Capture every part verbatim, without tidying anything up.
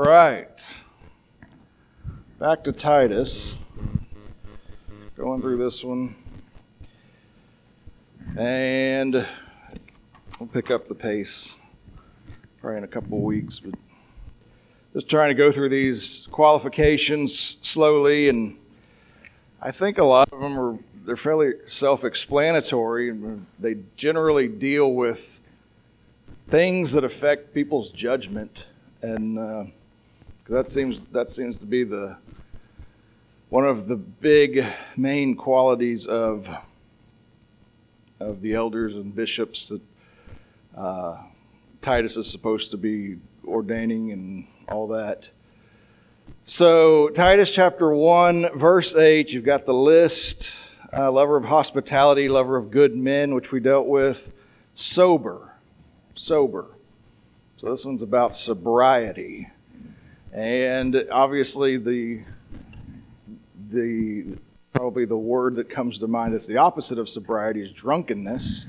right. Back to Titus. Going through this one. And we'll pick up the pace probably in a couple of weeks. But just trying to go through these qualifications slowly. And I think a lot of them are they're fairly self-explanatory. And they generally deal with things that affect people's judgment. And uh, that seems that seems to be the one of the big main qualities of of the elders and bishops that uh, Titus is supposed to be ordaining and all that. So Titus chapter one, verse eight, you've got the list, uh, lover of hospitality, lover of good men, which we dealt with, sober, sober. So this one's about sobriety. And obviously the the probably the word that comes to mind that's the opposite of sobriety is drunkenness.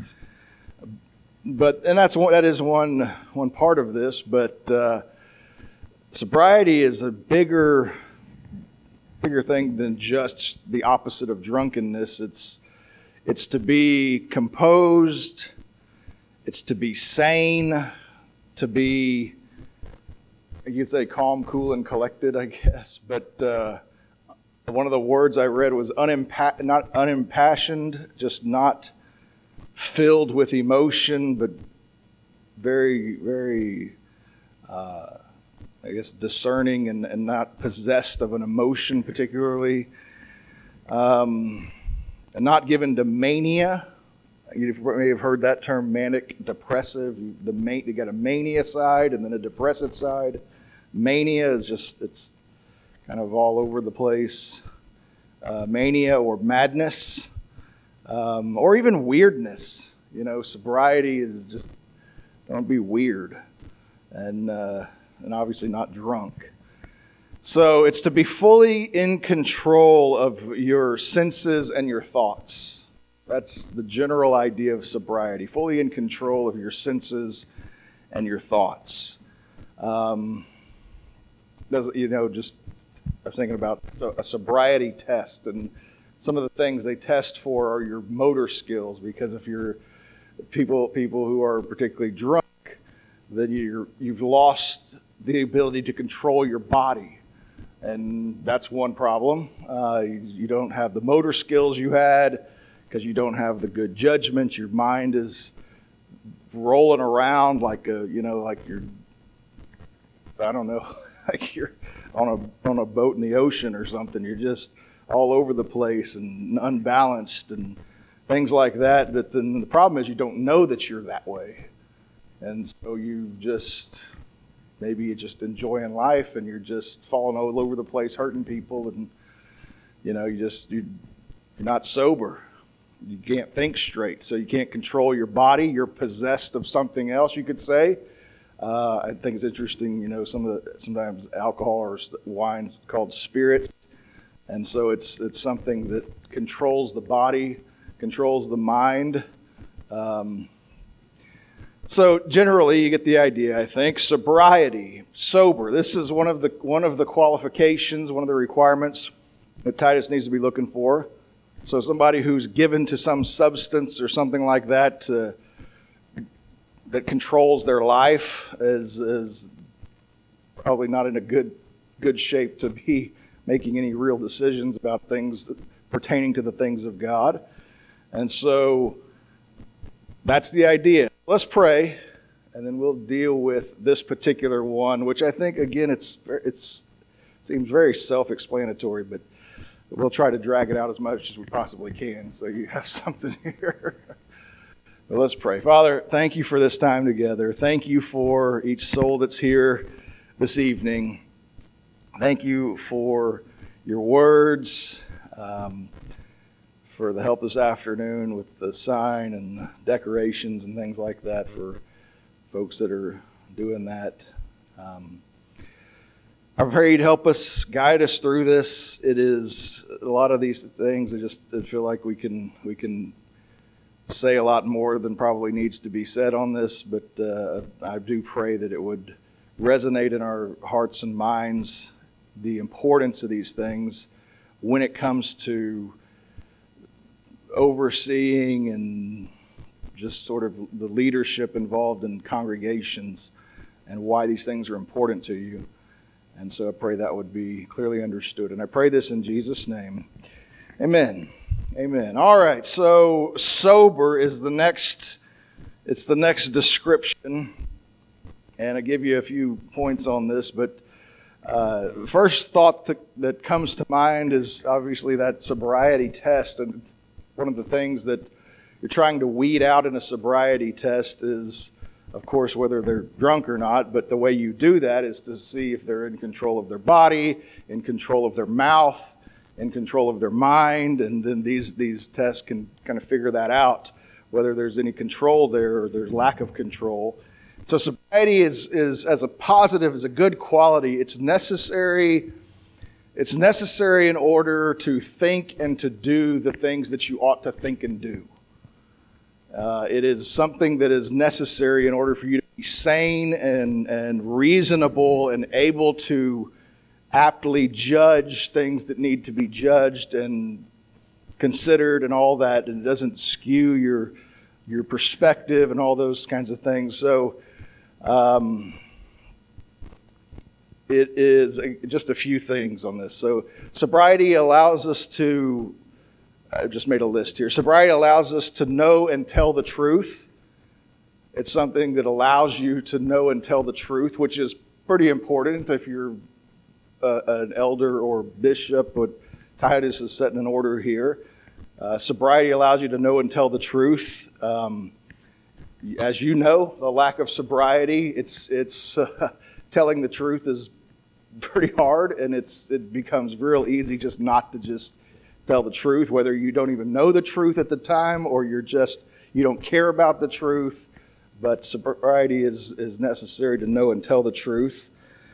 But and that's one, that is one one part of this, but uh, sobriety is a bigger bigger thing than just the opposite of drunkenness. It's it's to be composed, it's to be sane, to be, you could say calm, cool, and collected, I guess. But uh, one of the words I read was unimpa- not unimpassioned, just not filled with emotion, but very, very, uh, I guess, discerning and, and not possessed of an emotion particularly. Um, and not given to mania. You may have heard that term, manic depressive. The ma- you got a mania side and then a depressive side. Mania is just, it's kind of all over the place. Uh, mania or madness, um, or even weirdness. You know, sobriety is just, don't be weird. And, uh, and obviously not drunk. So it's to be fully in control of your senses and your thoughts. That's the general idea of sobriety, fully in control of your senses and your thoughts. Um, does you know, just I'm thinking about a sobriety test, and some of the things they test for are your motor skills, because if you're people people who are particularly drunk, then you're you've lost the ability to control your body, and that's one problem. Uh, you, you don't have the motor skills you had, because you don't have the good judgment. Your mind is rolling around like a, you know, like you're, I don't know, like you're on a on a boat in the ocean or something. You're just all over the place and unbalanced and things like that. But then the problem is you don't know that you're that way. And so you just, maybe you're just enjoying life and you're just falling all over the place, hurting people. And, you know, you just, you, you're not sober. You can't think straight, so you can't control your body. You're possessed of something else, you could say. Uh, I think it's interesting, you know, some of the, sometimes alcohol or wine is called spirits. And so it's it's something that controls the body, controls the mind. Um, so generally, you get the idea, I think. Sobriety, sober. This is one of the one of the qualifications, one of the requirements that Titus needs to be looking for. So somebody who's given to some substance or something like that uh, that controls their life is, is probably not in a good good shape to be making any real decisions about things that, pertaining to the things of God. And so that's the idea. Let's pray, and then we'll deal with this particular one, which I think, again, it's it's seems very self-explanatory, but we'll try to drag it out as much as we possibly can so you have something here. But let's pray. Father, thank you for this time together. Thank you for each soul that's here this evening. Thank you for your words, um, for the help this afternoon with the sign and decorations and things like that for folks that are doing that. Um, I pray you'd help us, guide us through this. It is a lot of these things. I just I feel like we can we can say a lot more than probably needs to be said on this, but uh, I do pray that it would resonate in our hearts and minds the importance of these things when it comes to overseeing and just sort of the leadership involved in congregations and why these things are important to you. And so I pray that would be clearly understood. And I pray this in Jesus' name. Amen. Amen. All right, so sober is the next, it's the next description. And I'll give you a few points on this, but uh, first thought that, that comes to mind is obviously that sobriety test. And one of the things that you're trying to weed out in a sobriety test is, of course, whether they're drunk or not, but the way you do that is to see if they're in control of their body, in control of their mouth, in control of their mind, and then these, these tests can kind of figure that out, whether there's any control there or there's lack of control. So sobriety is, is as a positive, is a good quality. It's necessary, it's necessary in order to think and to do the things that you ought to think and do. Uh, it is something that is necessary in order for you to be sane and, and reasonable and able to aptly judge things that need to be judged and considered and all that, and it doesn't skew your your perspective and all those kinds of things. So um, it is a, just a few things on this. So sobriety allows us to, I just made a list here. Sobriety allows us to know and tell the truth. It's something that allows you to know and tell the truth, which is pretty important if you're uh, an elder or bishop. But Titus is setting an order here. Uh, sobriety allows you to know and tell the truth. Um, as you know, the lack of sobriety, it's it's uh, telling the truth is pretty hard, and it's it becomes real easy just not to just tell the truth, whether you don't even know the truth at the time or you're just, you don't care about the truth. But sobriety is, is necessary to know and tell the truth.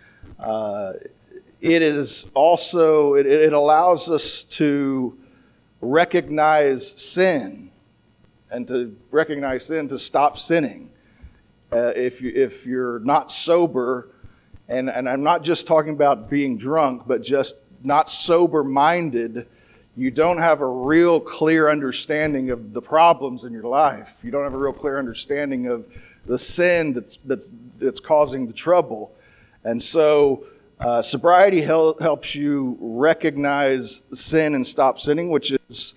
Uh, it is also, it, it allows us to recognize sin and to recognize sin, to stop sinning. Uh, if, you, if you're not sober, and, and I'm not just talking about being drunk, but just not sober-minded, you don't have a real clear understanding of the problems in your life. You don't have a real clear understanding of the sin that's that's that's causing the trouble. And so uh, sobriety hel- helps you recognize sin and stop sinning, which is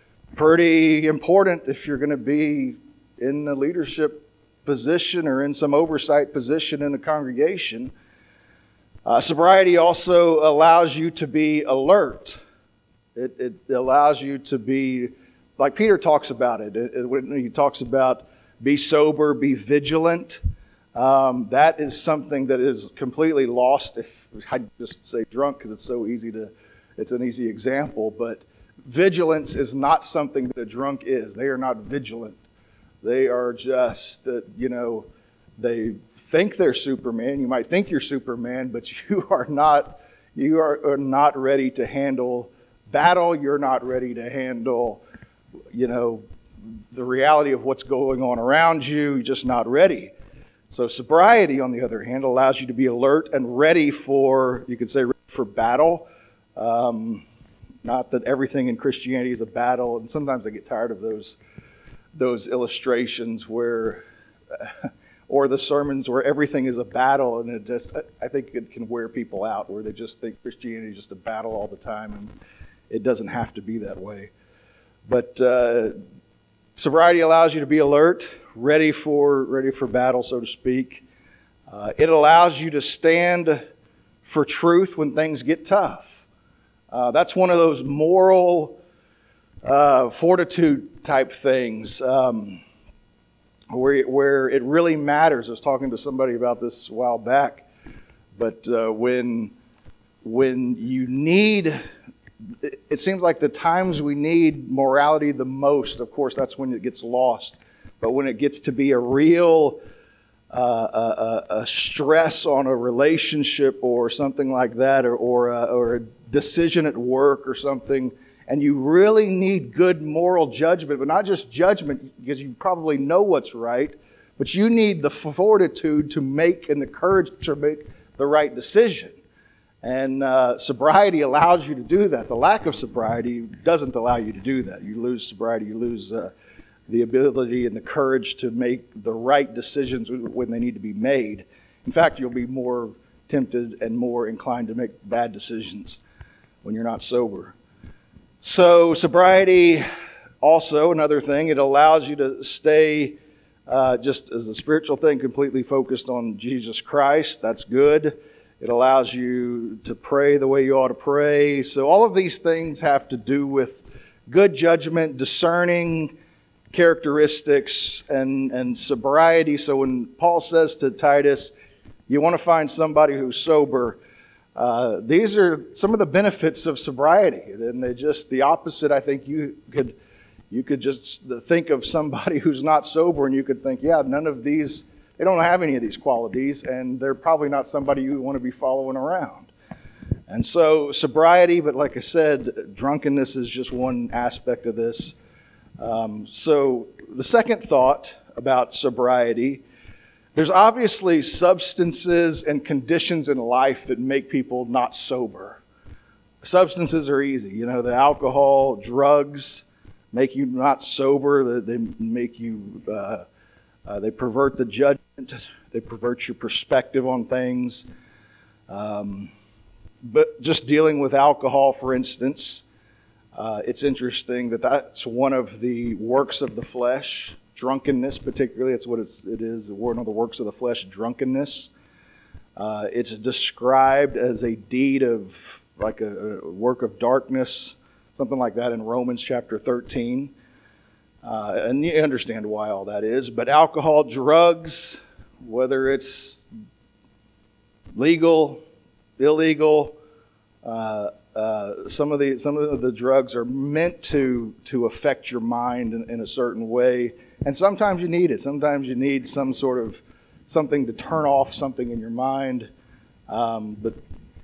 pretty important if you're going to be in a leadership position or in some oversight position in a congregation. Uh, sobriety also allows you to be alert. It, it allows you to be, like Peter talks about it, it, it when he talks about be sober, be vigilant. Um, that is something that is completely lost. If I just say drunk because it's so easy to, it's an easy example, but vigilance is not something that a drunk is. They are not vigilant. They are just, uh, you know, they think they're Superman. You might think you're Superman, but you are not. You are, are not ready to handle battle. You're not ready to handle, you know, the reality of what's going on around you. You're just not ready. So sobriety, on the other hand, allows you to be alert and ready for, you could say, ready for battle. Um, not that everything in Christianity is a battle, and sometimes I get tired of those those illustrations where, uh, or the sermons where everything is a battle, and it just, I think it can wear people out, where they just think Christianity is just a battle all the time, and it doesn't have to be that way. But uh, sobriety allows you to be alert, ready for ready for battle, so to speak. Uh, it allows you to stand for truth when things get tough. Uh, that's one of those moral uh, fortitude type things um, where where it really matters. I was talking to somebody about this a while back, but uh, when when you need. It seems like the times we need morality the most, of course, that's when it gets lost. But when it gets to be a real uh, a, a stress on a relationship or something like that, or or a, or a decision at work or something, and you really need good moral judgment, but not just judgment because you probably know what's right, but you need the fortitude to make and the courage to make the right decision. And uh, sobriety allows you to do that. The lack of sobriety doesn't allow you to do that. You lose sobriety, you lose uh, the ability and the courage to make the right decisions when they need to be made. In fact, you'll be more tempted and more inclined to make bad decisions when you're not sober. So sobriety, also another thing, it allows you to stay uh, just as a spiritual thing, completely focused on Jesus Christ. That's good. It allows you to pray the way you ought to pray. So all of these things have to do with good judgment, discerning characteristics, and, and sobriety. So when Paul says to Titus, you want to find somebody who's sober, uh, these are some of the benefits of sobriety. And they just, the opposite, I think you could, you could just think of somebody who's not sober and you could think, yeah, none of these, they don't have any of these qualities, and they're probably not somebody you want to be following around. And so sobriety, but like I said, drunkenness is just one aspect of this. Um, so the second thought about sobriety, there's obviously substances and conditions in life that make people not sober. Substances are easy. You know, the alcohol, drugs make you not sober. They make you... Uh, Uh, they pervert the judgment. They pervert your perspective on things. Um, but just dealing with alcohol, for instance, uh, it's interesting that that's one of the works of the flesh. Drunkenness, particularly, that's what it's, it is, one of the works of the flesh, drunkenness. Uh, it's described as a deed of, like a, a work of darkness, something like that in Romans chapter thirteen. Uh, and you understand why all that is. But alcohol, drugs, whether it's legal, illegal, uh, uh, some of the some of the drugs are meant to to affect your mind in, in a certain way. And sometimes you need it. Sometimes you need some sort of something to turn off something in your mind. Um, but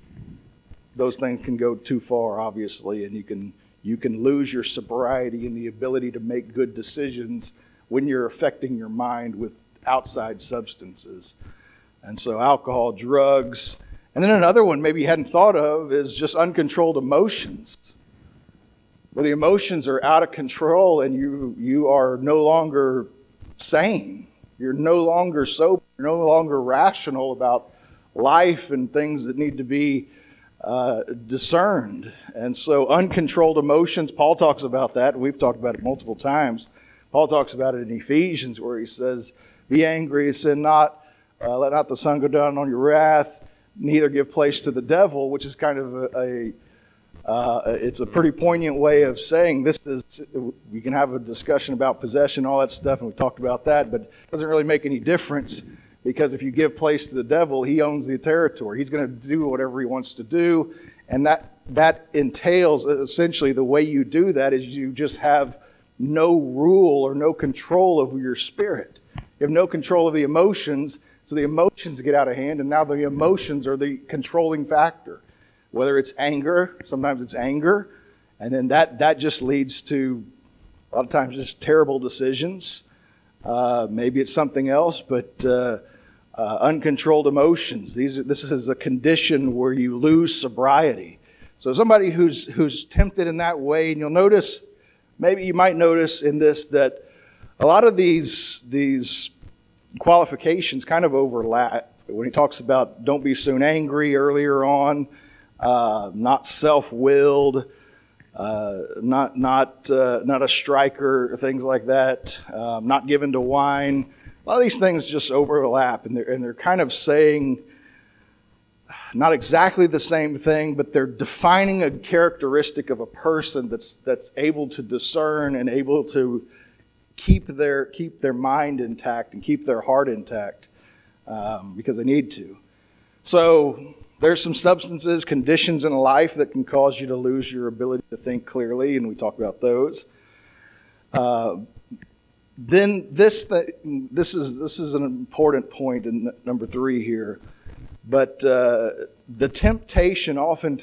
those things can go too far, obviously, and you can. You can lose your sobriety and the ability to make good decisions when you're affecting your mind with outside substances. And so alcohol, drugs. And then another one maybe you hadn't thought of is just uncontrolled emotions. Where the emotions are out of control and you, you are no longer sane. You're no longer sober. You're no longer rational about life and things that need to be Uh, discerned. And so uncontrolled emotions, Paul talks about that. We've talked about it multiple times. Paul talks about it in Ephesians where he says, be angry, sin not, uh, let not the sun go down on your wrath, neither give place to the devil, which is kind of a, a uh, it's a pretty poignant way of saying this is, we can have a discussion about possession, all that stuff, and we talked about that, but it doesn't really make any difference. Because if you give place to the devil, he owns the territory. He's going to do whatever he wants to do. And that that entails, essentially, the way you do that is you just have no rule or no control over your spirit. You have no control of the emotions, so the emotions get out of hand, and now the emotions are the controlling factor. Whether it's anger, sometimes it's anger, and then that, that just leads to, a lot of times, just terrible decisions. Uh, maybe it's something else, but uh, uh, uncontrolled emotions. These are, this is a condition where you lose sobriety. So somebody who's who's tempted in that way, and you'll notice, maybe you might notice in this that a lot of these these qualifications kind of overlap. When he talks about don't be soon angry earlier on, uh, not self-willed. Uh, not not uh, not a striker, things like that. Um, not given to wine. A lot of these things just overlap, and they're and they're kind of saying not exactly the same thing, but they're defining a characteristic of a person that's that's able to discern and able to keep their keep their mind intact and keep their heart intact um, because they need to. So. There's some substances, conditions in life that can cause you to lose your ability to think clearly, and we talk about those. Uh, then this th- this is this is an important point in n- number three here. But uh, the temptation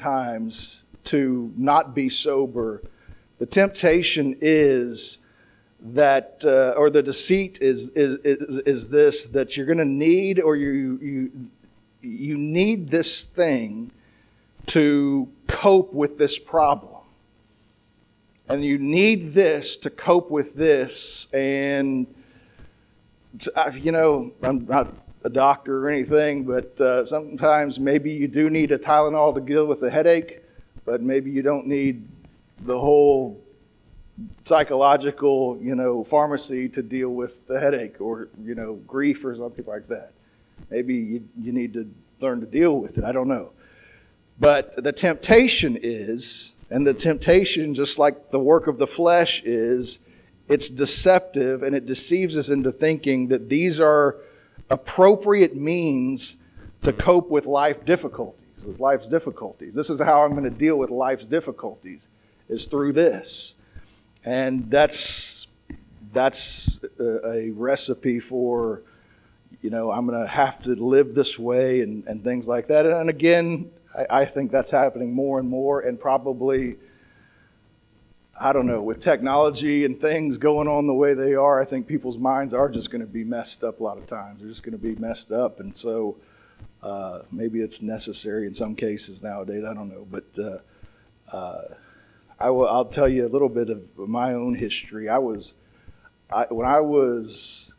oftentimes to not be sober, the temptation is that, uh, or the deceit is, is, is, is this, that you're going to need, or you, you, you need this thing to cope with this problem. And you need this to cope with this. And, you know, I'm not a doctor or anything, but uh, sometimes maybe you do need a Tylenol to deal with the headache, but maybe you don't need the whole psychological, you know, pharmacy to deal with the headache or, you know, grief or something like that. Maybe you, you need to learn to deal with it. I don't know. But the temptation is, and the temptation, just like the work of the flesh is, it's deceptive and it deceives us into thinking that these are appropriate means to cope with life difficulties, with life's difficulties. This is how I'm going to deal with life's difficulties, is through this. And that's that's a, a recipe for, you know, I'm going to have to live this way and, and things like that. And again, I, I think that's happening more and more, and probably, I don't know, with technology and things going on the way they are, I think people's minds are just going to be messed up a lot of times. They're just going to be messed up. And so uh, maybe it's necessary in some cases nowadays. I don't know. But uh, uh, I will, I'll tell you a little bit of my own history. I was, I, when I was,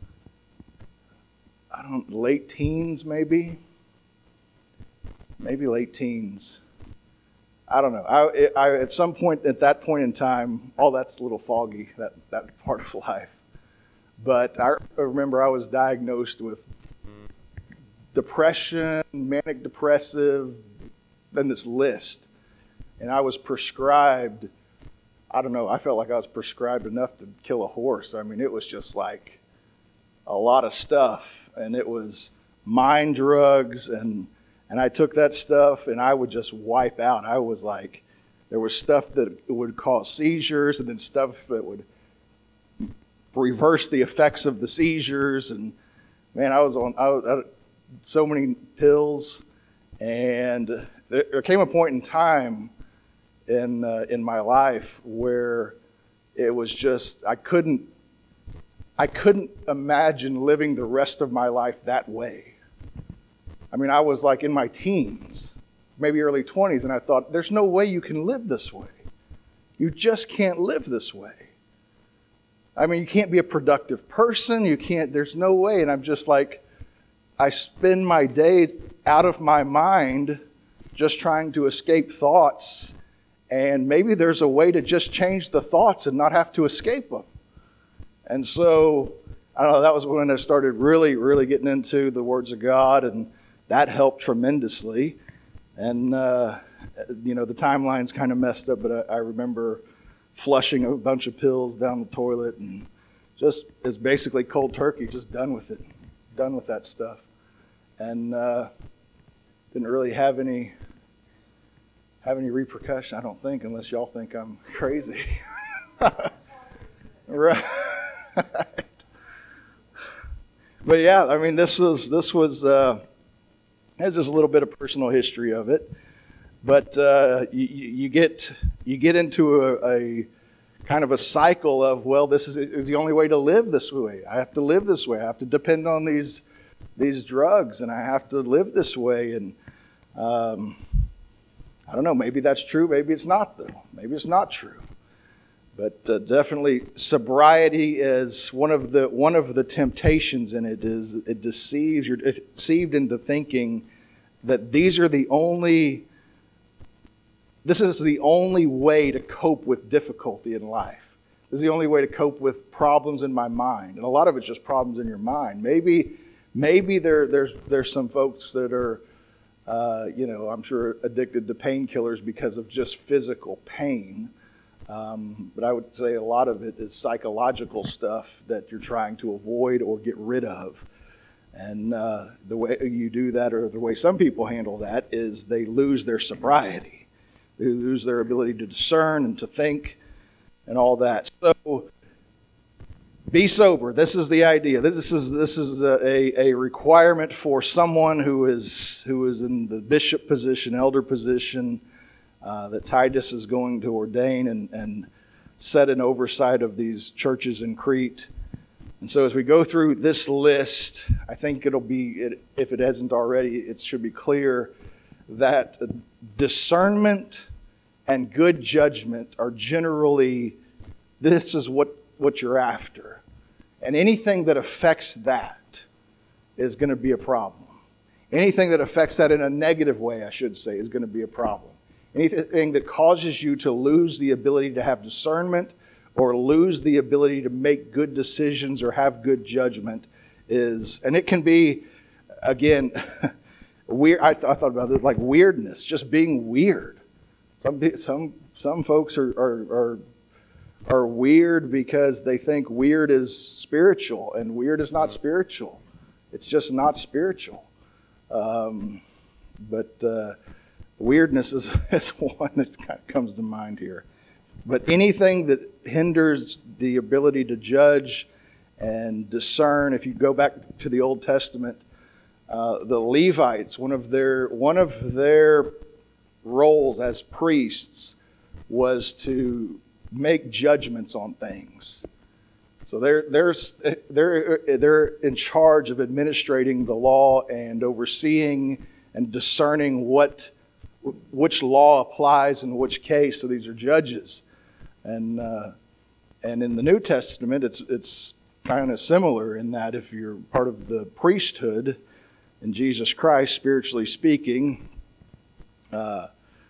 I don't late teens maybe, maybe late teens. I don't know. I, I, at some point, at that point in time, all that's a little foggy, that, that part of life. But I remember I was diagnosed with depression, manic depressive, then this list. And I was prescribed, I don't know, I felt like I was prescribed enough to kill a horse. I mean, it was just like a lot of stuff. And it was mind drugs, and And I took that stuff and I would just wipe out. I was like, there was stuff that would cause seizures, and then stuff that would reverse the effects of the seizures. And man, I was on I was, I, so many pills. And there came a point in time in uh, in my life where it was just, I couldn't, I couldn't imagine living the rest of my life that way. I mean, I was like in my teens, maybe early twenties, and I thought, there's no way you can live this way. You just can't live this way. I mean, you can't be a productive person. You can't, there's no way. And I'm just like, I spend my days out of my mind just trying to escape thoughts. And maybe there's a way to just change the thoughts and not have to escape them. And so, I don't know, that was when I started really, really getting into the words of God, and that helped tremendously. And, uh, you know, the timeline's kind of messed up, but I, I remember flushing a bunch of pills down the toilet, and just, it's basically cold turkey, just done with it, done with that stuff. And uh, didn't really have any, have any repercussion, I don't think, unless y'all think I'm crazy. Right. But yeah, I mean, this was, this was, uh, just a little bit of personal history of it. But uh, you, you get you get into a, a kind of a cycle of, well, this is the only way to live this way. I have to live this way. I have to depend on these these drugs, and I have to live this way. And um, I don't know. Maybe that's true. Maybe it's not, though. Maybe it's not true. But uh, definitely, sobriety is one of the one of the temptations in it. Is it deceives you're deceived into thinking that these are the only. This is the only way to cope with difficulty in life. This is the only way to cope with problems in my mind, and a lot of it's just problems in your mind. Maybe, maybe there there's there's some folks that are, uh, you know, I'm sure addicted to painkillers because of just physical pain. Um, but I would say a lot of it is psychological stuff that you're trying to avoid or get rid of. And uh, the way you do that, or the way some people handle that, is they lose their sobriety. They lose their ability to discern and to think and all that. So be sober. This is the idea. This is this is a, a requirement for someone who is who is in the bishop position, elder position, Uh, that Titus is going to ordain. And, and set an oversight of these churches in Crete. And so as we go through this list, I think it'll be, if it hasn't already, it should be clear that discernment and good judgment are generally, this is what, what you're after. And anything that affects that is going to be a problem. Anything that affects that in a negative way, I should say, is going to be a problem. Anything that causes you to lose the ability to have discernment or lose the ability to make good decisions or have good judgment is, and it can be, again, weird. I, th- I thought about it like weirdness, just being weird. Some some some folks are, are are are weird because they think weird is spiritual, and weird is not spiritual. It's just not spiritual. Um, but uh, weirdness is, is one that kind of comes to mind here. But anything that hinders the ability to judge and discern, if you go back to the Old Testament, uh, the Levites, one of their one of their roles as priests was to make judgments on things. So they're they're they're they're in charge of administrating the law and overseeing and discerning what which law applies in which case. So these are judges. And uh, and in the New Testament, it's it's kind of similar in that if you're part of the priesthood in Jesus Christ, spiritually speaking, uh,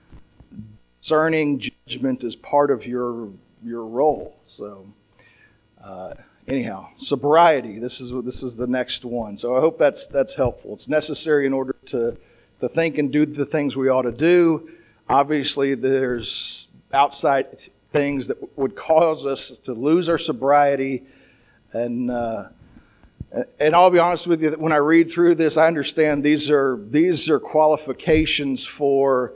discerning judgment is part of your your role. So uh, anyhow, sobriety. This is this is the next one. So I hope that's that's helpful. It's necessary in order to to think and do the things we ought to do. Obviously, there's outside things that would cause us to lose our sobriety. And uh, and I'll be honest with you, that when I read through this, I understand these are these are qualifications for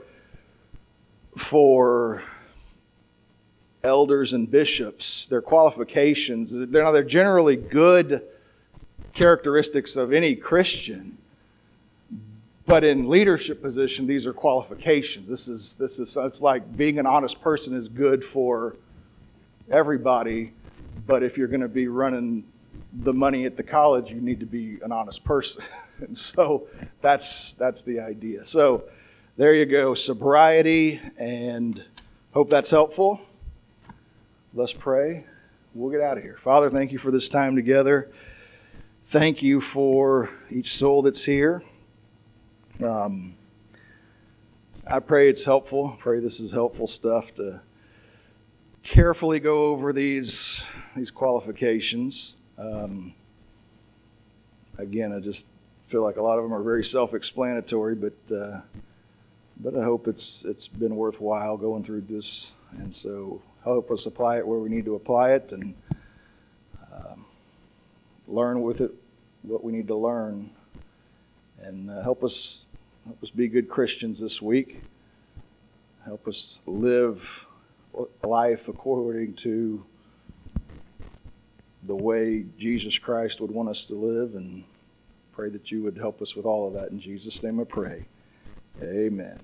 for elders and bishops. They're qualifications. They're, they're generally good characteristics of any Christian. But in leadership position, these are qualifications. This is this is it's like being an honest person is good for everybody, but if you're going to be running the money at the college, you need to be an honest person. And so that's that's the idea. So there you go, sobriety, and hope that's helpful. Let's pray. We'll get out of here. Father, thank you for this time together. Thank you for each soul that's here. Um, I pray it's helpful. I pray this is helpful stuff to carefully go over these these qualifications. Um, again, I just feel like a lot of them are very self-explanatory, but uh, but I hope it's it's been worthwhile going through this, and so help us apply it where we need to apply it, and um, learn with it what we need to learn. And uh, help us help us be good Christians this week. Help us live life according to the way Jesus Christ would want us to live, and pray that you would help us with all of that. In Jesus' name I pray. Amen.